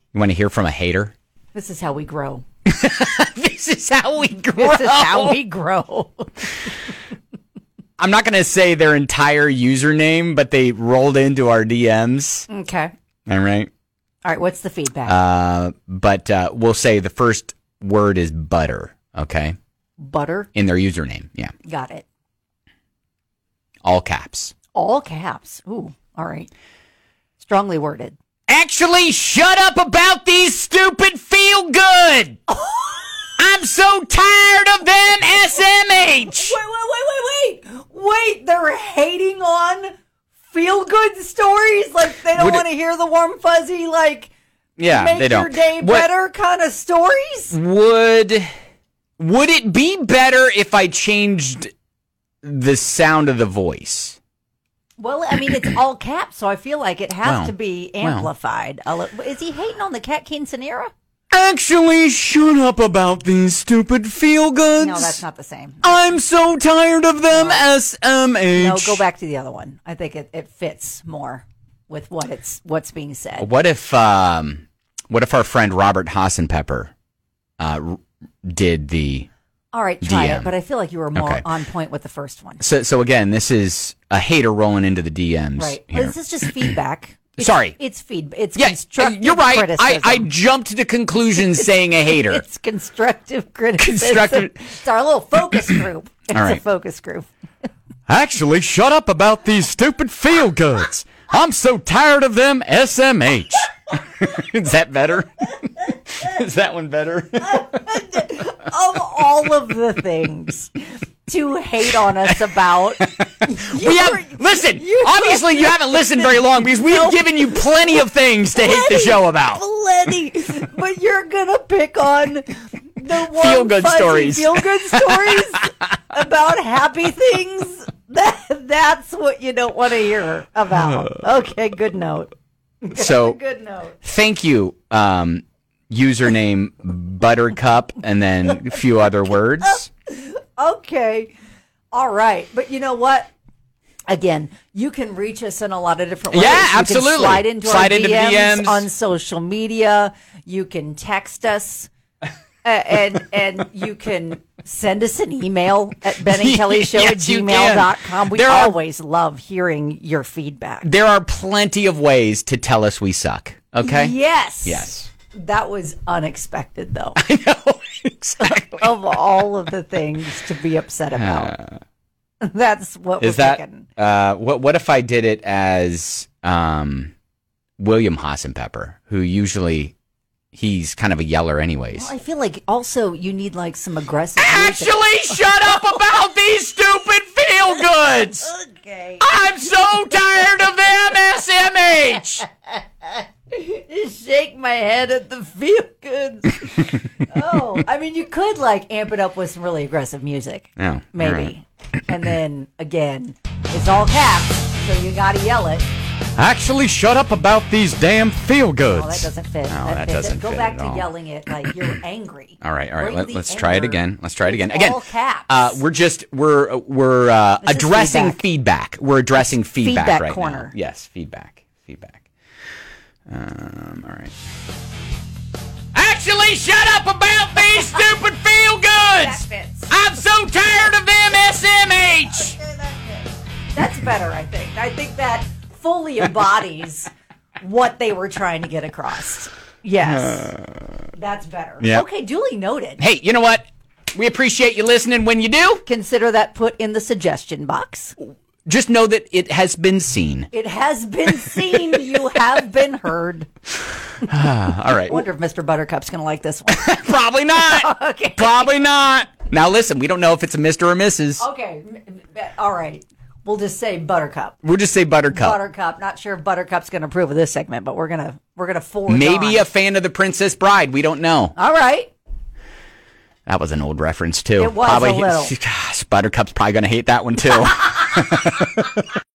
You want to hear from a hater? This is how we grow. This is how we grow. This is how we grow. I'm not going to say their entire username, but they rolled into our DMs. Okay. All right. All right. What's the feedback? But we'll say the first word is butter. Okay. Butter? In their username. Yeah. Got it. All caps. All caps. Ooh. All right. Strongly worded. Actually, shut up about these stupid feel good. I'm so tired of them SMH. Wait. They're hating on feel good stories? Like they don't want to hear the warm fuzzy, like, make they don't. your day better kind of stories? Would it be better if I changed the sound of the voice? Well, I mean, it's all caps, so I feel like it has to be amplified. Is he hating on the Cat Quinceanera? Actually, shut up about these stupid feel-goods. No, that's not the same. I'm so tired of them, SMH. No, go back to the other one. I think it fits more with what's being said. What if our friend Robert Hassenpepper did the... All right, try DM. it, but I feel like you were more on point with the first one. So again, this is a hater rolling into the DMs. Right. Here. This is just feedback. Sorry. It's feedback. It's yeah, constructive you're right. criticism. I jumped to conclusions saying a hater. It's constructive criticism. It's our little focus group. It's a focus group. Actually, shut up about these stupid feel-goods. I'm so tired of them SMH. Is that better? Is that one better? Of all of the things to hate on us about, obviously you haven't listened very long because we've given you plenty of things to hate the show about. Plenty. But you're going to pick on the feel-good stories. Feel-good stories about happy things. That's what you don't want to hear about. Okay, good note. So, good note. Thank you, username Buttercup, and then a few other words. Okay. All right. But you know what? Again, you can reach us in a lot of different ways. Yeah, you absolutely. Can slide into our DMs DMs on social media. You can text us. And you can send us an email at benandkellyshow@gmail.com. We always love hearing your feedback. There are plenty of ways to tell us we suck. Okay? Yes. That was unexpected, though. I know, exactly. Of all of the things to be upset about. That's what we're thinking. What if I did it as William Hassenpepper, who usually... He's kind of a yeller anyways. Well, I feel like also you need like some aggressive Actually, shut up about these stupid feel-goods! Okay. I'm so tired of them, SMH! Just shake my head at the feel-goods. Oh, I mean, you could like amp it up with some really aggressive music. Oh, maybe. Right. And then, again, it's all caps, so you gotta yell it. Actually, shut up about these damn feel-goods. Oh, that doesn't fit. No, that doesn't Go fit back at to all. yelling it like you're angry. All right. Let's anger. try it again. Again. All caps. We're addressing feedback. We're addressing feedback right corner. now. Yes, feedback. All right. Actually, shut up about these stupid feel-goods. That fits. I'm so tired of them SMH. Okay, that fits. That's better, I think. I think that fully embodies what they were trying to get across. Yes. That's better. Yep. Okay, duly noted. Hey, you know what? We appreciate you listening when you do. Consider that put in the suggestion box. Just know that it has been seen. It has been seen. You have been heard. All right. I wonder if Mr. Buttercup's going to like this one. Probably not. Okay. Probably not. Now listen, we don't know if it's a Mr. or Mrs. Okay. All right. We'll just say Buttercup. We'll just say Buttercup. Buttercup. Not sure if Buttercup's going to approve of this segment, but we're gonna forward. Maybe on. a fan of the Princess Bride. We don't know. All right. That was an old reference too. It was probably, a little. Gosh, Buttercup's probably going to hate that one too.